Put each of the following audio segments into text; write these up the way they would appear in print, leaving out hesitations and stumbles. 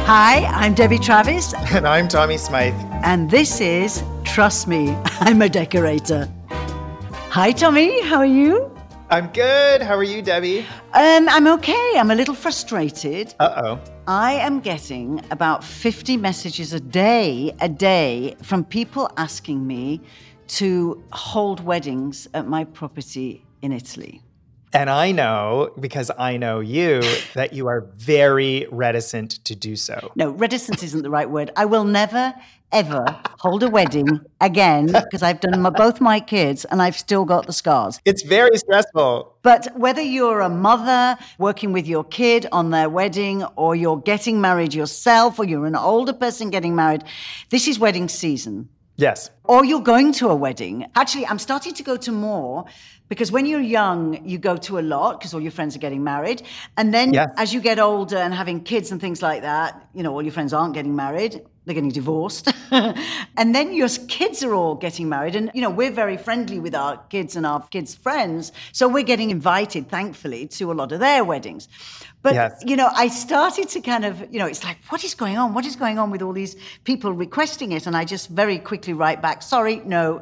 Hi, I'm Debbie Travis. And I'm Tommy Smythe. And this is Trust Me, I'm a Decorator. Hi, Tommy. How are you? I'm good. How are you, Debbie? I'm okay. I'm a little frustrated. Uh-oh. I am getting about 50 messages a day from people asking me to hold weddings at my property in Italy. And I know, because I know you, that you are very reticent to do so. No, reticent isn't the right word. I will never, ever hold a wedding again because I've done both my kids and I've still got the scars. It's very stressful. But whether you're a mother working with your kid on their wedding, or you're getting married yourself, or you're an older person getting married, this is wedding season. Yes. Or you're going to a wedding. Actually, I'm starting to go to more because when you're young, you go to a lot because all your friends are getting married. And then as you get older and having kids and things like that, you know, all your friends aren't getting married. They're getting divorced. And then your kids are all getting married. And, you know, we're very friendly with our kids and our kids' friends. So we're getting invited, thankfully, to a lot of their weddings. But, you know, I started to kind of, you know, it's like, what is going on? What is going on with all these people requesting it? And I just very quickly write back, sorry, no.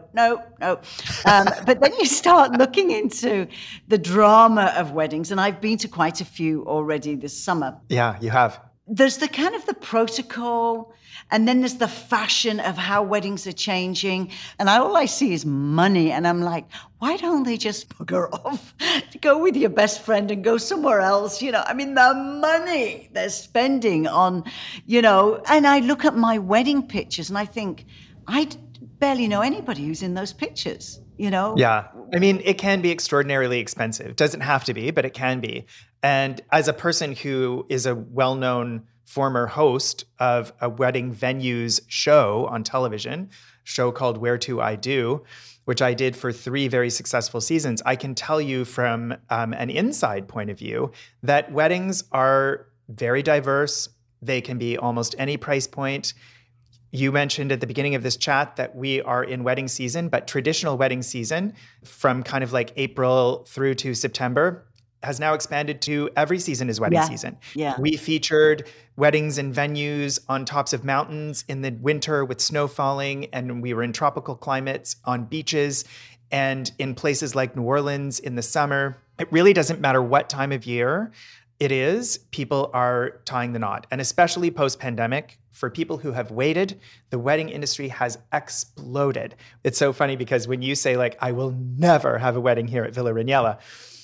But then you start looking into the drama of weddings. And I've been to quite a few already this summer. Yeah, you have. There's the kind of the protocol, and then there's the fashion of how weddings are changing. And all I see is money. And I'm like, why don't they just bugger off? Go with your best friend and go somewhere else. You know, I mean, the money they're spending on, you know, and I look at my wedding pictures and I think, I barely know anybody who's in those pictures, you know? Yeah. I mean, it can be extraordinarily expensive. Doesn't have to be, but it can be. And as a person who is a well-known former host of a wedding venues show on television, show called Where To I Do, which I did for 3 very successful seasons, I can tell you from an inside point of view that weddings are very diverse. They can be almost any price point. You mentioned at the beginning of this chat that we are in wedding season, but traditional wedding season from kind of like April through to September has now expanded to every season is wedding season. Yeah. We featured weddings and venues on tops of mountains in the winter with snow falling, and we were in tropical climates on beaches and in places like New Orleans in the summer. It really doesn't matter what time of year it is, people are tying the knot. And especially post-pandemic, for people who have waited, the wedding industry has exploded. It's so funny because when you say like, I will never have a wedding here at Villa Ragnella,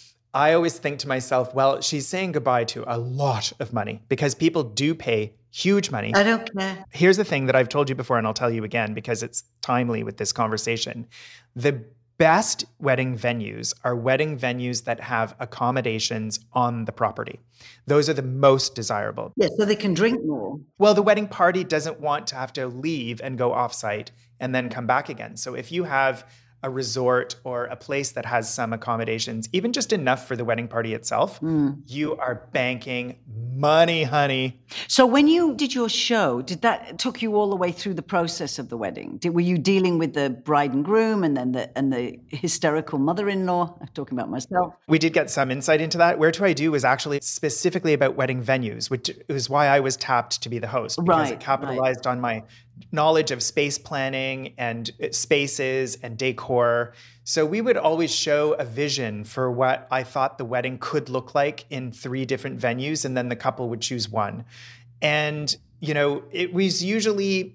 I always think to myself, well, she's saying goodbye to a lot of money because people do pay huge money. I don't care. Here's the thing that I've told you before, and I'll tell you again because it's timely with this conversation. The best wedding venues are wedding venues that have accommodations on the property. Those are the most desirable. Yeah, so they can drink more. Well, the wedding party doesn't want to have to leave and go offsite and then come back again. So if you have a resort or a place that has some accommodations, even just enough for the wedding party itself, you are banking money, honey. So when you did your show, took you all the way through the process of the wedding? Were you dealing with the bride and groom and then the hysterical mother-in-law? I'm talking about myself. We did get some insight into that. Where To I Do was actually specifically about wedding venues, which is why I was tapped to be the host, because it capitalized on my knowledge of space planning and spaces and decor. So we would always show a vision for what I thought the wedding could look like in 3 different venues, and then the couple would choose one. And, you know, it was usually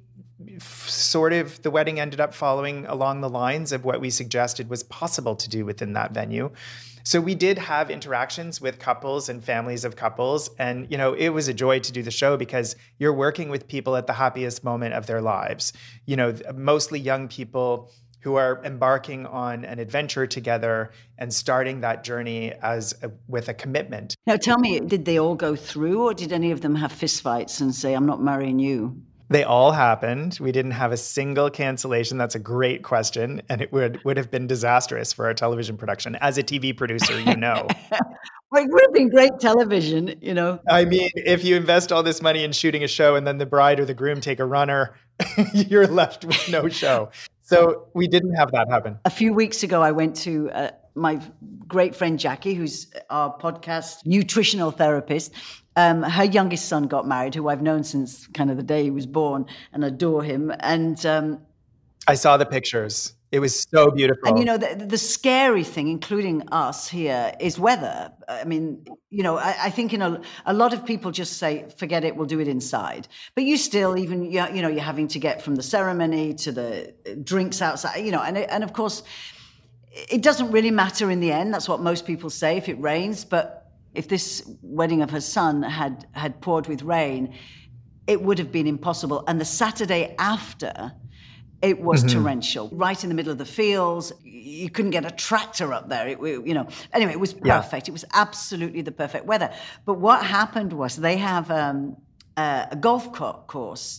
sort of the wedding ended up following along the lines of what we suggested was possible to do within that venue. So we did have interactions with couples and families of couples. And, you know, it was a joy to do the show because you're working with people at the happiest moment of their lives. You know, mostly young people who are embarking on an adventure together and starting that journey with a commitment. Now, tell me, did they all go through, or did any of them have fistfights and say, I'm not marrying you? They all happened. We didn't have a single cancellation. That's a great question. And it would have been disastrous for our television production. As a TV producer, you know. Well, it would have been great television, you know. I mean, if you invest all this money in shooting a show and then the bride or the groom take a runner, you're left with no show. So we didn't have that happen. A few weeks ago, I went to my great friend Jackie, who's our podcast nutritional therapist, her youngest son got married, who I've known since kind of the day he was born and adore him. And I saw the pictures. It was so beautiful. And, you know, the scary thing, including us here, is weather. I mean, you know, I think, you know, a lot of people just say, forget it, we'll do it inside. But you still, even, you know, you're having to get from the ceremony to the drinks outside, you know, and of course, it doesn't really matter in the end. That's what most people say if it rains. But if this wedding of her son had poured with rain, it would have been impossible. And the Saturday after, it was torrential, right in the middle of the fields. You couldn't get a tractor up there. You know, anyway, it was perfect. Yeah. It was absolutely the perfect weather. But what happened was they have a golf course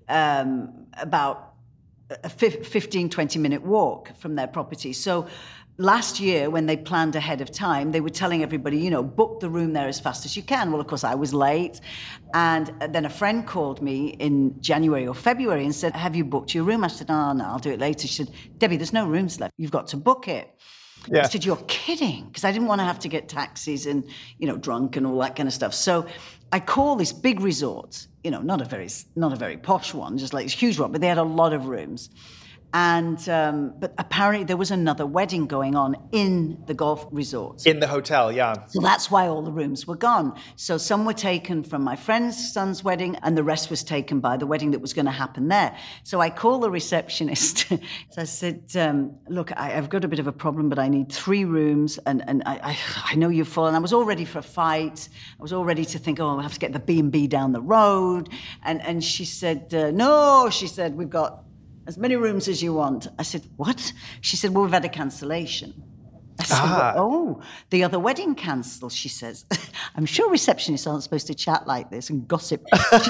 about a 15, 20-minute walk from their property. So last year, when they planned ahead of time, they were telling everybody, you know, book the room there as fast as you can. Well, of course, I was late. And then a friend called me in January or February and said, have you booked your room? I said, oh, no, I'll do it later. She said, Debbie, there's no rooms left. You've got to book it. Yeah. I said, you're kidding. Because I didn't want to have to get taxis and, you know, drunk and all that kind of stuff. So I call this big resort, you know, not a very posh one, just like this huge one, but they had a lot of rooms. And but apparently there was another wedding going on in the golf resort. In the hotel, yeah. So that's why all the rooms were gone. So some were taken from my friend's son's wedding, and the rest was taken by the wedding that was going to happen there. So I called the receptionist. So I said, look, I've got a bit of a problem, but I need 3 rooms, and I know you're full. And I was all ready for a fight. I was all ready to think, oh, I'll have to get the B&B down the road. And she said, no, she said, we've got as many rooms as you want. I said, what? She said, well, we've had a cancellation. I said, oh, the other wedding cancelled, she says. I'm sure receptionists aren't supposed to chat like this and gossip.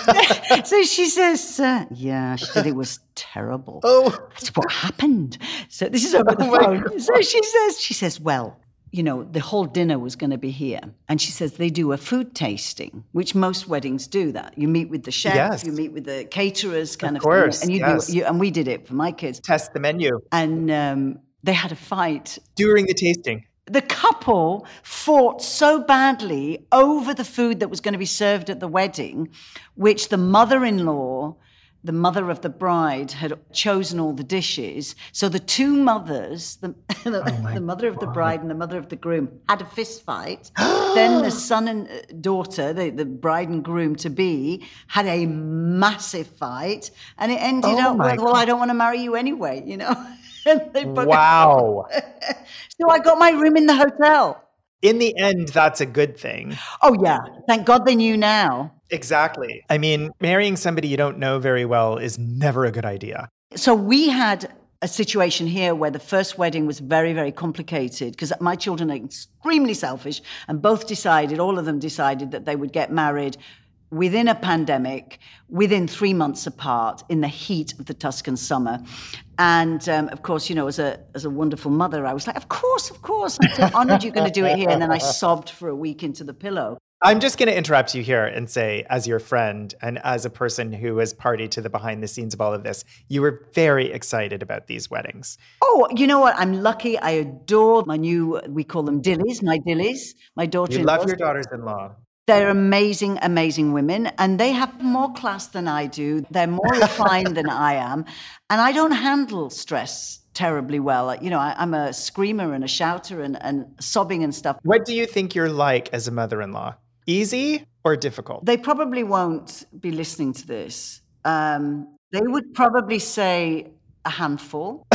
So she says, yeah, she said it was terrible. Oh. I said, what happened? So this is over the phone. So she says, well, you know, the whole dinner was going to be here. And she says they do a food tasting, which most weddings do that. You meet with the chef, you meet with the caterers kind of thing. And and we did it for my kids. Test the menu. And they had a fight. During the tasting. The couple fought so badly over the food that was going to be served at the wedding, which the mother-in-law, the mother of the bride, had chosen all the dishes. So the two mothers, the mother of the bride and the mother of the groom, had a fist fight. Then the son and daughter, the bride and groom-to-be, had a massive fight. And it ended up with, well, I don't want to marry you anyway, you know. Wow. So I got my room in the hotel. In the end, that's a good thing. Oh, yeah. Thank God they knew now. Exactly. I mean, marrying somebody you don't know very well is never a good idea. So we had a situation here where the first wedding was very, very complicated because my children are extremely selfish and all of them decided that they would get married within a pandemic, within 3 months apart, in the heat of the Tuscan summer. And of course, you know, as a wonderful mother, I was like, of course, I'm so honored you're going to do it here. And then I sobbed for a week into the pillow. I'm just going to interrupt you here and say, as your friend and as a person who was party to the behind the scenes of all of this, you were very excited about these weddings. Oh, you know what? I'm lucky. I adore my we call them dillies, my daughter-in-law. You love your daughters-in-law. They're amazing, amazing women, and they have more class than I do. They're more refined than I am, and I don't handle stress terribly well. You know, I'm a screamer and a shouter and sobbing and stuff. What do you think you're like as a mother-in-law? Easy or difficult? They probably won't be listening to this. They would probably say a handful.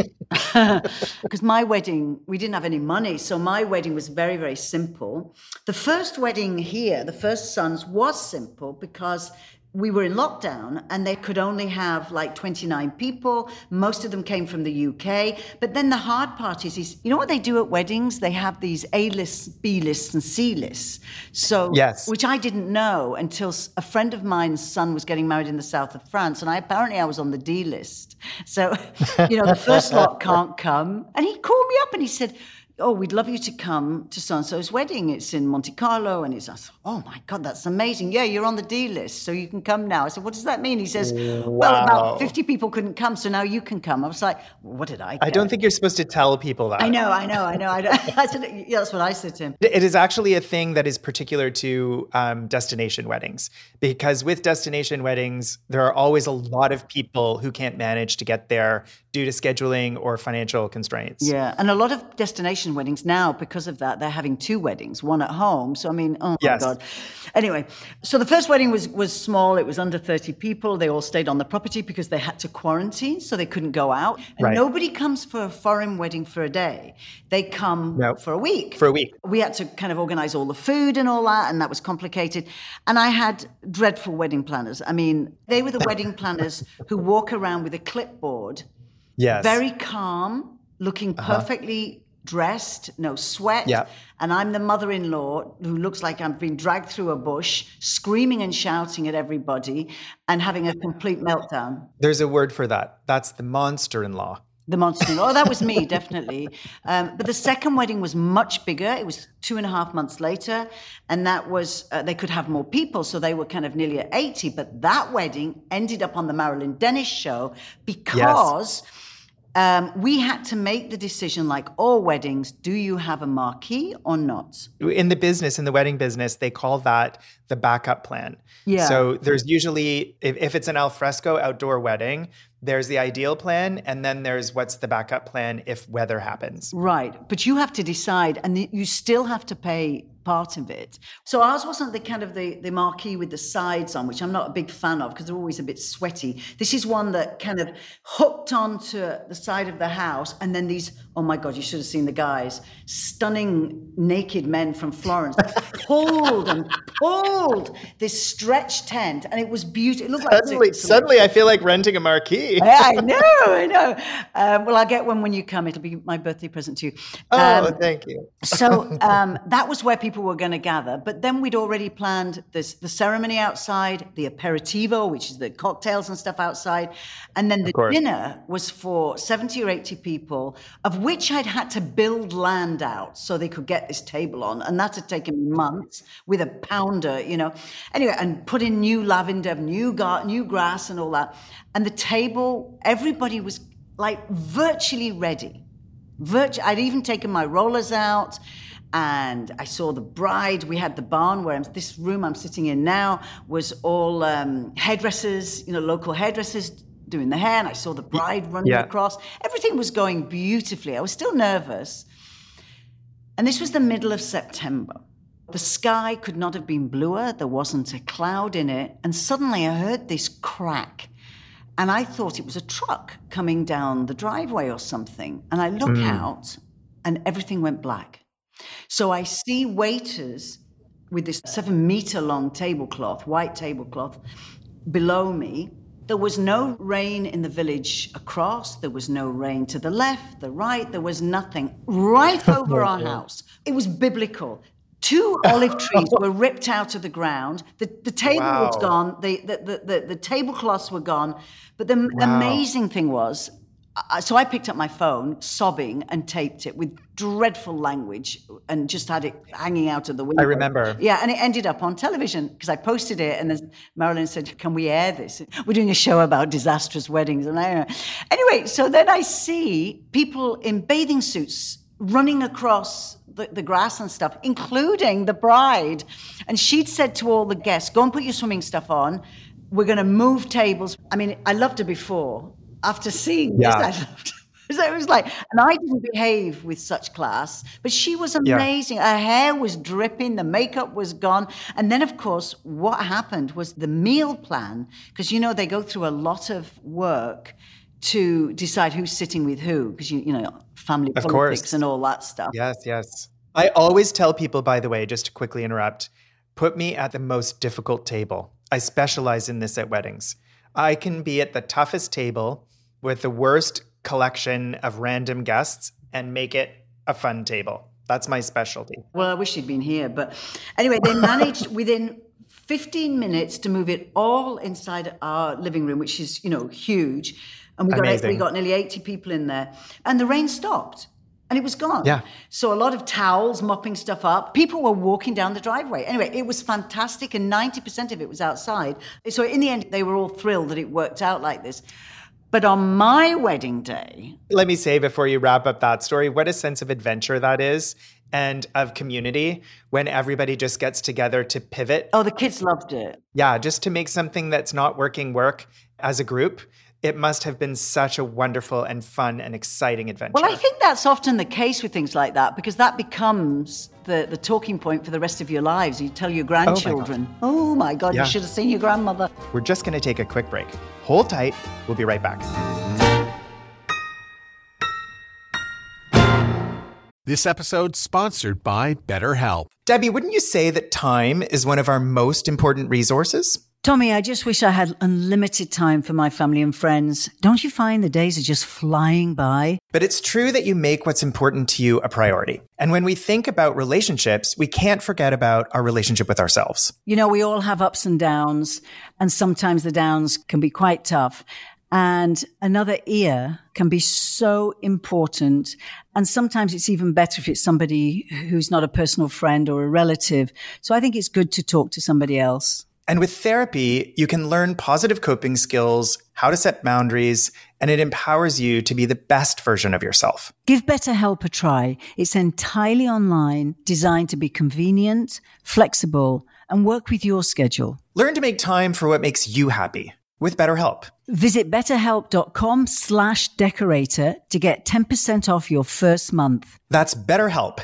Because my wedding, we didn't have any money, so my wedding was very, very simple. The first wedding here, the first son's, was simple because we were in lockdown and they could only have like 29 people. Most of them came from the UK. But then the hard part is, you know what they do at weddings? They have these A-lists, B-lists, and C-lists. So, yes. Which I didn't know until a friend of mine's son was getting married in the south of France. And apparently I was on the D list. So, you know, the first lot can't come. And he called me up and he said, oh, we'd love you to come to so-and-so's wedding. It's in Monte Carlo. And I said, oh my God, that's amazing. Yeah, you're on the D list, so you can come now. I said, what does that mean? He says, well, about 50 people couldn't come, so now you can come. I was like, what did I get? I don't think you're supposed to tell people that. I know. I said, yeah, that's what I said to him. It is actually a thing that is particular to destination weddings, because with destination weddings, there are always a lot of people who can't manage to get there due to scheduling or financial constraints. Yeah, and a lot of destination weddings now, because of that, they're having 2 weddings, one at home. So, I mean, oh my God. Anyway, so the first wedding was small. It was under 30 people. They all stayed on the property because they had to quarantine, so they couldn't go out. And nobody comes for a foreign wedding for a day. They come for a week. For a week. We had to kind of organize all the food and all that, and that was complicated. And I had dreadful wedding planners. I mean, they were the wedding planners who walk around with a clipboard, very calm, looking perfectly dressed, no sweat. And I'm the mother-in-law who looks like I've been dragged through a bush, screaming and shouting at everybody and having a complete meltdown. There's a word for that. That's the monster-in-law. The monster-in-law. Oh, that was me, definitely. But the second wedding was much bigger. It was 2.5 months later. And that was, they could have more people. So they were kind of nearly at 80. But that wedding ended up on the Marilyn Dennis show because we had to make the decision, like all weddings, do you have a marquee or not? In the wedding business, they call that the backup plan. So there's usually, if it's an alfresco outdoor wedding, there's the ideal plan, and then there's what's the backup plan if weather happens. Right. But you have to decide, and you still have to pay part of it. So ours wasn't the kind of the marquee with the sides on, which I'm not a big fan of because they're always a bit sweaty. This is one that kind of hooked onto the side of the house, and then these, oh my God, you should have seen the guys, stunning naked men from Florence, pulled this stretch tent, and it was beautiful. It looked like suddenly I feel like renting a marquee. I know. Well, I'll get one when you come. It'll be my birthday present to you. Thank you. So that was where people were going to gather. But then we'd already planned the ceremony outside, the aperitivo, which is the cocktails and stuff outside. And then the dinner was for 70 or 80 people, of which I'd had to build land out so they could get this table on. And that had taken months with a pounder, Anyway, and put in new lavender, new grass and all that. And the table, everybody was like virtually ready. I'd even taken my rollers out, and I saw the bride. We had the barn where this room I'm sitting in now was all hairdressers, local hairdressers doing the hair. And I saw the bride running across. Everything was going beautifully. I was still nervous. And this was the middle of September. The sky could not have been bluer. There wasn't a cloud in it. And suddenly I heard this crack. And I thought it was a truck coming down the driveway or something. And I look out and everything went black. So I see waiters with this 7-meter long tablecloth, white tablecloth, below me. There was no rain in the village across. There was no rain to the left, the right. There was nothing right over our house. It was biblical. 2 olive trees were ripped out of the ground. The table was gone. The tablecloths were gone. But the amazing thing was, so I picked up my phone, sobbing, and taped it with dreadful language and just had it hanging out of the window. I remember. Yeah, and it ended up on television because I posted it, and then Marilyn said, can we air this? We're doing a show about disastrous weddings. And anyway, so then I see people in bathing suits running across the grass and stuff, including the bride. And she'd said to all the guests, go and put your swimming stuff on. We're going to move tables. I mean, I loved her before. After seeing this, I loved her. So it was like, and I didn't behave with such class, but she was amazing. Her hair was dripping, the makeup was gone. And then, of course, what happened was the meal plan, because, they go through a lot of work to decide who's sitting with who, because, family politics and all that stuff. Yes. I always tell people, by the way, just to quickly interrupt, put me at the most difficult table. I specialize in this at weddings. I can be at the toughest table with the worst collection of random guests and make it a fun table. That's my specialty. Well, I wish you'd been here. But anyway, they managed within 15 minutes to move it all inside our living room, which is, huge. And we got nearly 80 people in there. And the rain stopped. And it was gone. Yeah. So a lot of towels, mopping stuff up. People were walking down the driveway. Anyway, it was fantastic. And 90% of it was outside. So in the end, they were all thrilled that it worked out like this. But on my wedding day... Let me say before you wrap up that story, what a sense of adventure that is and of community when everybody just gets together to pivot. Oh, the kids loved it. Yeah, just to make something that's not working work as a group. It must have been such a wonderful and fun and exciting adventure. Well, I think that's often the case with things like that because that becomes the talking point for the rest of your lives. You tell your grandchildren, oh my God, you should have seen your grandmother. We're just going to take a quick break. Hold tight. We'll be right back. This episode's sponsored by BetterHelp. Debbie, wouldn't you say that time is one of our most important resources? Tommy, I just wish I had unlimited time for my family and friends. Don't you find the days are just flying by? But it's true that you make what's important to you a priority. And when we think about relationships, we can't forget about our relationship with ourselves. You know, we all have ups and downs, and sometimes the downs can be quite tough. And another ear can be so important. And sometimes it's even better if it's somebody who's not a personal friend or a relative. So I think it's good to talk to somebody else. And with therapy, you can learn positive coping skills, how to set boundaries, and it empowers you to be the best version of yourself. Give BetterHelp a try. It's entirely online, designed to be convenient, flexible, and work with your schedule. Learn to make time for what makes you happy with BetterHelp. Visit betterhelp.com/decorator to get 10% off your first month. That's BetterHelp,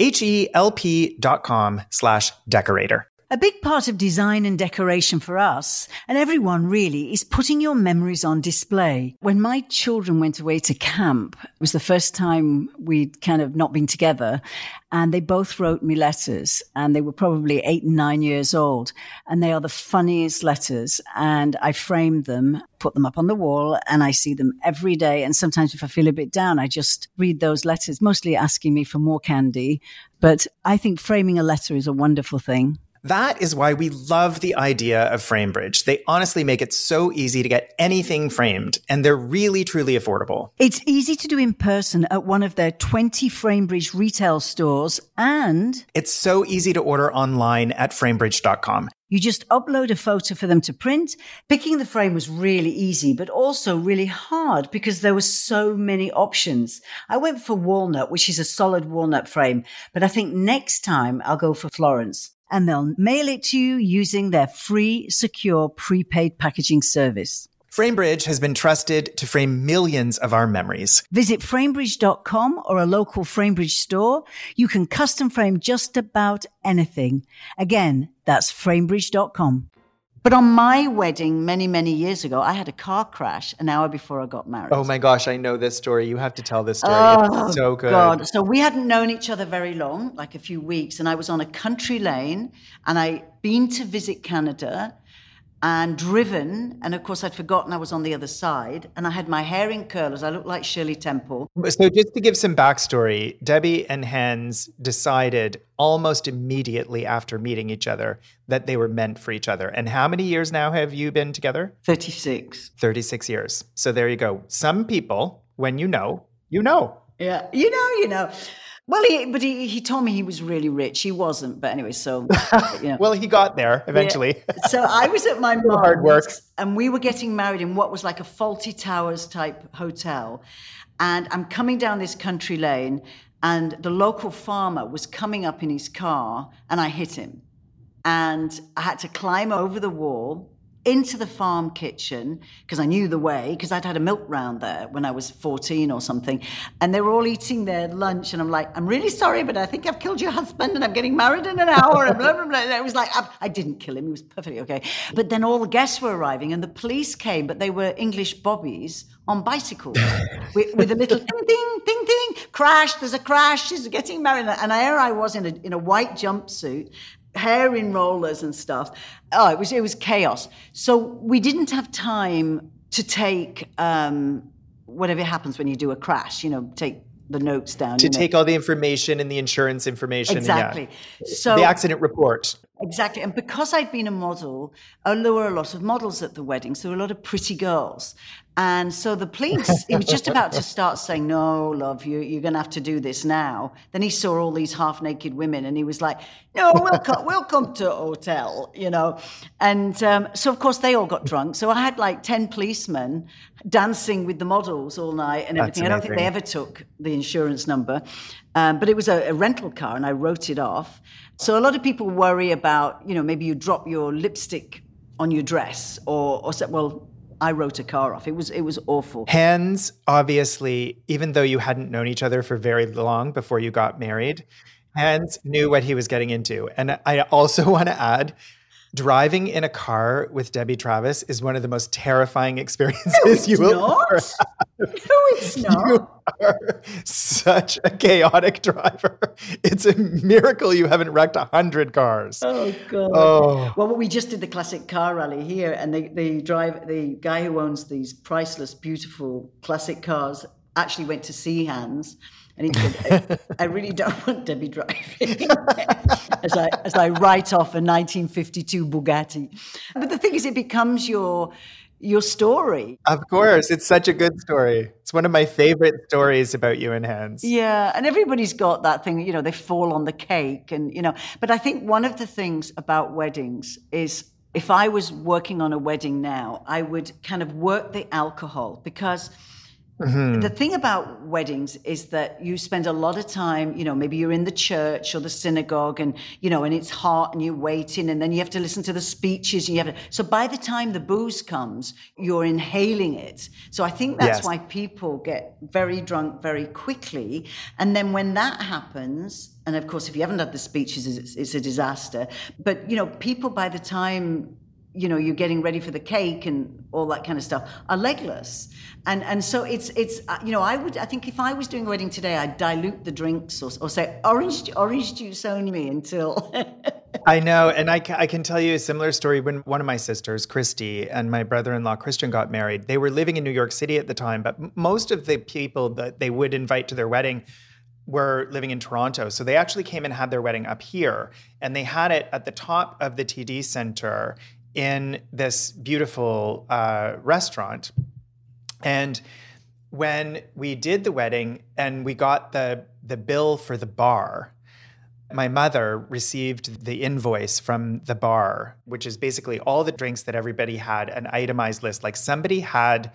HELP.com/decorator. A big part of design and decoration for us, and everyone really, is putting your memories on display. When my children went away to camp, it was the first time we'd kind of not been together, and they both wrote me letters, and they were probably 8 and 9 years old, and they are the funniest letters, and I framed them, put them up on the wall, and I see them every day, and sometimes if I feel a bit down, I just read those letters, mostly asking me for more candy, but I think framing a letter is a wonderful thing. That is why we love the idea of FrameBridge. They honestly make it so easy to get anything framed, and they're really, truly affordable. It's easy to do in person at one of their 20 FrameBridge retail stores, and it's so easy to order online at framebridge.com. You just upload a photo for them to print. Picking the frame was really easy, but also really hard because there were so many options. I went for walnut, which is a solid walnut frame, but I think next time I'll go for Florence. And they'll mail it to you using their free, secure, prepaid packaging service. FrameBridge has been trusted to frame millions of our memories. Visit framebridge.com or a local FrameBridge store. You can custom frame just about anything. Again, that's framebridge.com. But on my wedding many, many years ago, I had a car crash an hour before I got married. Oh my gosh, I know this story. You have to tell this story. It's so good. God. So we hadn't known each other very long, like a few weeks, and I was on a country lane, and I'd been to visit Canada and driven, and of course I'd forgotten I was on the other side, and I had my hair in curlers. I looked like Shirley Temple. So just to give some backstory, Debbie and Hans decided almost immediately after meeting each other that they were meant for each other. And how many years now have you been together? 36. 36 years. So there you go. Some people, when you know, you know. Yeah, you know. Well, he told me he was really rich. He wasn't, but anyway, so, you know. Well, he got there eventually. Yeah. So I was at my mom's, hard work. And we were getting married in what was like a Fawlty Towers type hotel. And I'm coming down this country lane, and the local farmer was coming up in his car, and I hit him. And I had to climb over the wall into the farm kitchen because I knew the way, because I'd had a milk round there when I was 14 or something. And they were all eating their lunch. And I'm like, I'm really sorry, but I think I've killed your husband and I'm getting married in an hour. And blah, blah, blah. And it was like, I didn't kill him. He was perfectly okay. But then all the guests were arriving and the police came, but they were English bobbies on bicycles with a little ding, ding, ding, ding, crash. There's a crash. She's getting married. And there I was in a white jumpsuit, hair in rollers and stuff. Oh, it was chaos. So we didn't have time to take whatever happens when you do a crash, take the notes down. To take all the information and the insurance information. Exactly. So the accident report. Exactly. And because I'd been a model, there were a lot of models at the wedding. So there were a lot of pretty girls. And so the police, he was just about to start saying, no, love, you're going to have to do this now. Then he saw all these half-naked women and he was like, no, we'll come to a hotel, you know. And so, of course, they all got drunk. So I had like 10 policemen dancing with the models all night and everything. I don't think they ever took the insurance number. But it was a rental car and I wrote it off. So a lot of people worry about, you know, maybe you drop your lipstick on your dress or say, well, I wrote a car off. It was awful. Hans, obviously, even though you hadn't known each other for very long before you got married, Hans knew what he was getting into. And I also want to add, driving in a car with Debbie Travis is one of the most terrifying experiences you will ever have. No, it's not. You are such a chaotic driver. It's a miracle you haven't wrecked 100 cars. Oh, God. Oh. Well, we just did the classic car rally here, and the guy who owns these priceless, beautiful classic cars actually went to see Hans. And he said, I really don't want Debbie driving as I write off a 1952 Bugatti. But the thing is, it becomes your story. Of course. It's such a good story. It's one of my favorite stories about you and Hans. Yeah. And everybody's got that thing, you know, they fall on the cake and, you know. But I think one of the things about weddings is if I was working on a wedding now, I would kind of work the alcohol because the thing about weddings is that you spend a lot of time, you know, maybe you're in the church or the synagogue and, you know, and it's hot and you're waiting and then you have to listen to the speeches. And so by the time the booze comes, you're inhaling it. So I think that's why people get very drunk very quickly. And then when that happens, and of course, if you haven't had the speeches, it's a disaster. But, you know, people by the time, you know, you're getting ready for the cake and all that kind of stuff, are legless. And so it's you know, I think if I was doing a wedding today, I'd dilute the drinks or say orange juice only until... I know. And I can tell you a similar story. When one of my sisters, Christy, and my brother-in-law, Christian, got married, they were living in New York City at the time, but most of the people that they would invite to their wedding were living in Toronto. So they actually came and had their wedding up here. And they had it at the top of the TD Center in this beautiful restaurant. And when we did the wedding and we got the bill for the bar, my mother received the invoice from the bar, which is basically all the drinks that everybody had, an itemized list. Like somebody had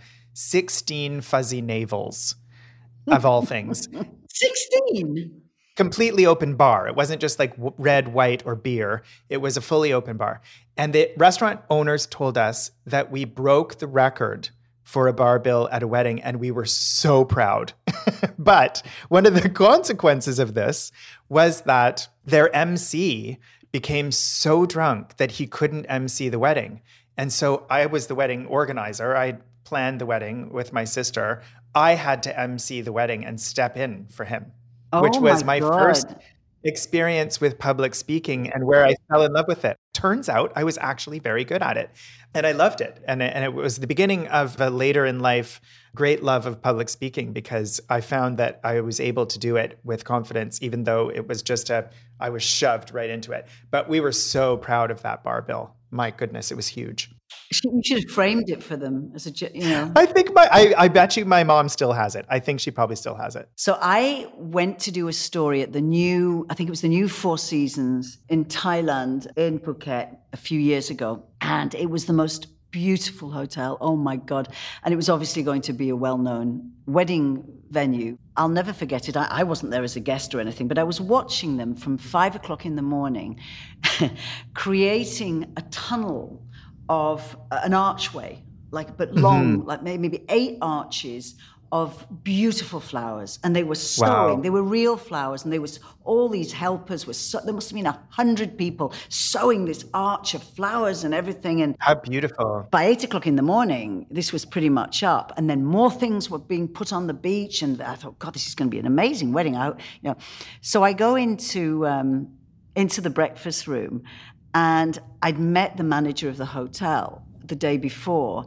16 fuzzy navels, of all things. 16? Completely open bar. It wasn't just like red, white, or beer. It was a fully open bar. And the restaurant owners told us that we broke the record for a bar bill at a wedding, and we were so proud. But one of the consequences of this was that their MC became so drunk that he couldn't MC the wedding. And so I was the wedding organizer. I planned the wedding with my sister. I had to MC the wedding and step in for him, which was my first experience with public speaking and where I fell in love with it. Turns out I was actually very good at it and I loved it. And it was the beginning of a later in life great love of public speaking because I found that I was able to do it with confidence, even though it was just I was shoved right into it. But we were so proud of that bar bill. My goodness, it was huge. You should have framed it for them as a, you know. I think I bet you my mom still has it. I think she probably still has it. So I went to do a story at the new Four Seasons in Thailand, in Phuket, a few years ago. And it was the most beautiful hotel. Oh my God. And it was obviously going to be a well-known wedding venue. I'll never forget it. I wasn't there as a guest or anything, but I was watching them from 5 o'clock in the morning, creating a tunnel of an archway, but long, like maybe 8 arches of beautiful flowers. And they were sewing, They were real flowers. And all these helpers there must have been 100 people sewing this arch of flowers and everything. And how beautiful. By 8 o'clock in the morning, this was pretty much up. And then more things were being put on the beach. And I thought, God, this is going to be an amazing wedding. So I go into the breakfast room. And I'd met the manager of the hotel the day before.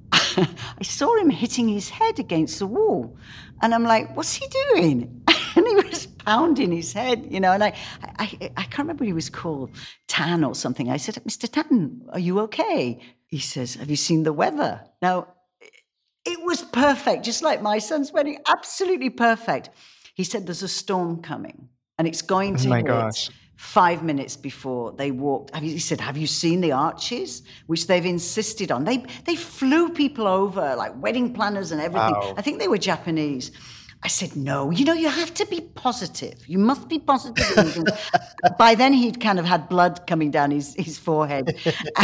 I saw him hitting his head against the wall. And I'm like, what's he doing? And he was pounding his head, and I can't remember what he was called, Tan or something. I said, Mr. Tan, are you okay? He says, have you seen the weather? Now, It was perfect, just like my son's wedding, absolutely perfect. He said there's a storm coming and it's going to hit 5 minutes before they walked. He said, have you seen the arches? Which they've insisted on. They flew people over, like wedding planners and everything. Wow. I think they were Japanese. I said, no, you have to be positive. You must be positive. By then he'd kind of had blood coming down his forehead.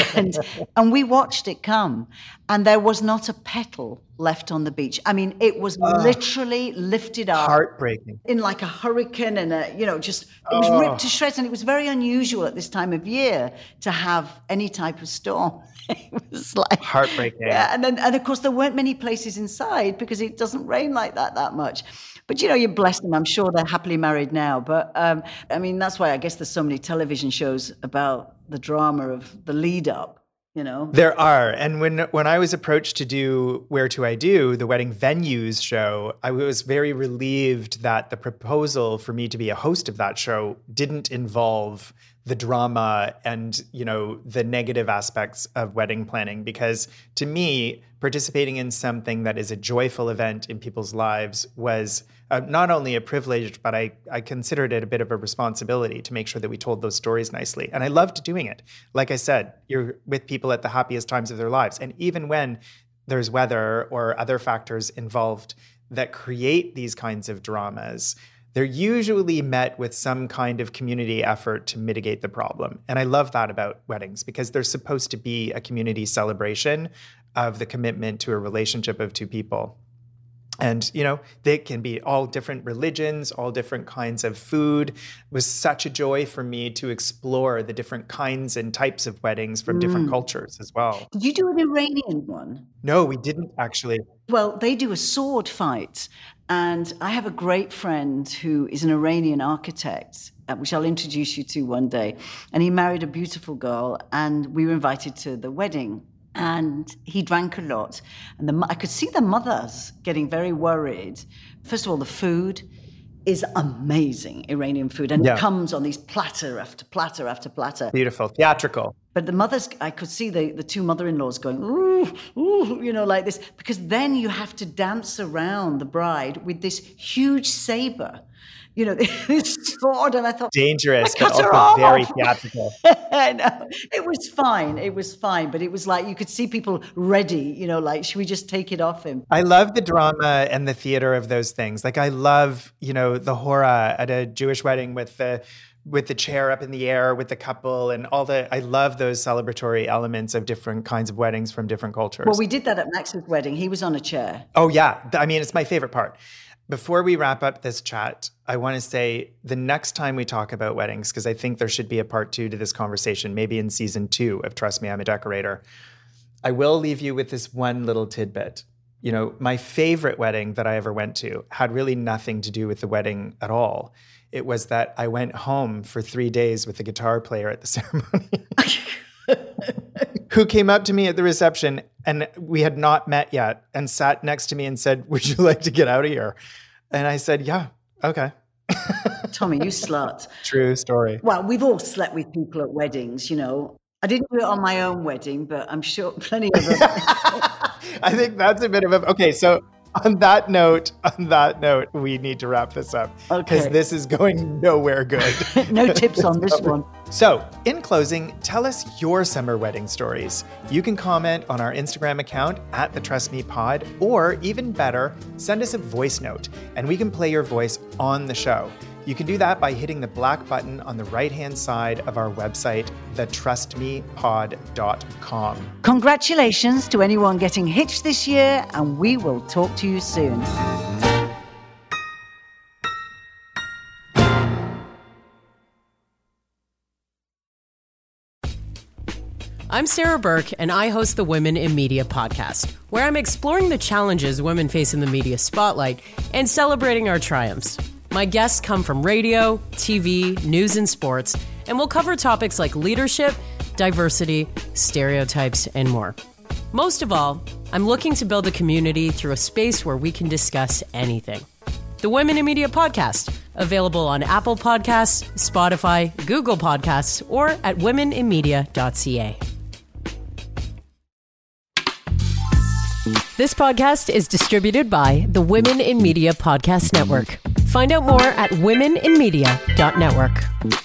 And we watched it come. And there was not a petal left on the beach. I mean, it was literally lifted up. Heartbreaking. In like a hurricane and it was ripped to shreds. And it was very unusual at this time of year to have any type of storm. It was like heartbreaking. Yeah, and of course there weren't many places inside because it doesn't rain like that much. But you bless them. I'm sure they're happily married now. But I mean, that's why I guess there's so many television shows about the drama of the lead up. There are. And when I was approached to do Where Do I Do, the wedding venues show, I was very relieved that the proposal for me to be a host of that show didn't involve the drama and, the negative aspects of wedding planning. Because to me, participating in something that is a joyful event in people's lives was not only a privilege, but I considered it a bit of a responsibility to make sure that we told those stories nicely. And I loved doing it. Like I said, you're with people at the happiest times of their lives. And even when there's weather or other factors involved that create these kinds of dramas, they're usually met with some kind of community effort to mitigate the problem. And I love that about weddings because they're supposed to be a community celebration of the commitment to a relationship of two people. And, they can be all different religions, all different kinds of food. It was such a joy for me to explore the different kinds and types of weddings from different cultures as well. Did you do an Iranian one? No, we didn't actually. Well, they do a sword fight. And I have a great friend who is an Iranian architect, which I'll introduce you to one day. And he married a beautiful girl, and we were invited to the wedding. And he drank a lot. And I could see the mothers getting very worried. First of all, the food is amazing, Iranian food. And it comes on these platter after platter after platter. Beautiful, theatrical. But the mothers, I could see the two mother-in-laws going, ooh, ooh, like this. Because then you have to dance around the bride with this huge saber. This sword, and I thought, dangerous, but also very theatrical. I know. It was fine, but it was like you could see people ready, like, should we just take it off him? I love the drama and the theater of those things. Like I love, the hora at a Jewish wedding with the chair up in the air with the couple and I love those celebratory elements of different kinds of weddings from different cultures. Well, we did that at Max's wedding. He was on a chair. Oh yeah. I mean, it's my favorite part. Before we wrap up this chat, I want to say the next time we talk about weddings, because I think there should be a part 2 to this conversation, maybe in season 2 of Trust Me, I'm a Decorator, I will leave you with this one little tidbit. My favorite wedding that I ever went to had really nothing to do with the wedding at all. It was that I went home for 3 days with the guitar player at the ceremony. Who came up to me at the reception, and we had not met yet, and sat next to me and said, would you like to get out of here? And I said, yeah, okay. Tommy, you slut. True story. Well, we've all slept with people at weddings, I didn't do it on my own wedding, but I'm sure plenty of them. I think that's a bit of okay, so on that note, we need to wrap this up because this is going nowhere good. No tips on this one. So, in closing, tell us your summer wedding stories. You can comment on our Instagram account @TheTrustMePod, or even better, send us a voice note and we can play your voice on the show. You can do that by hitting the black button on the right-hand side of our website, thetrustmepod.com. Congratulations to anyone getting hitched this year, and we will talk to you soon. I'm Sarah Burke, and I host the Women in Media podcast, where I'm exploring the challenges women face in the media spotlight and celebrating our triumphs. My guests come from radio, TV, news, and sports, and we'll cover topics like leadership, diversity, stereotypes, and more. Most of all, I'm looking to build a community through a space where we can discuss anything. The Women in Media podcast, available on Apple Podcasts, Spotify, Google Podcasts, or at womeninmedia.ca. This podcast is distributed by the Women in Media Podcast Network. Find out more at womeninmedia.network.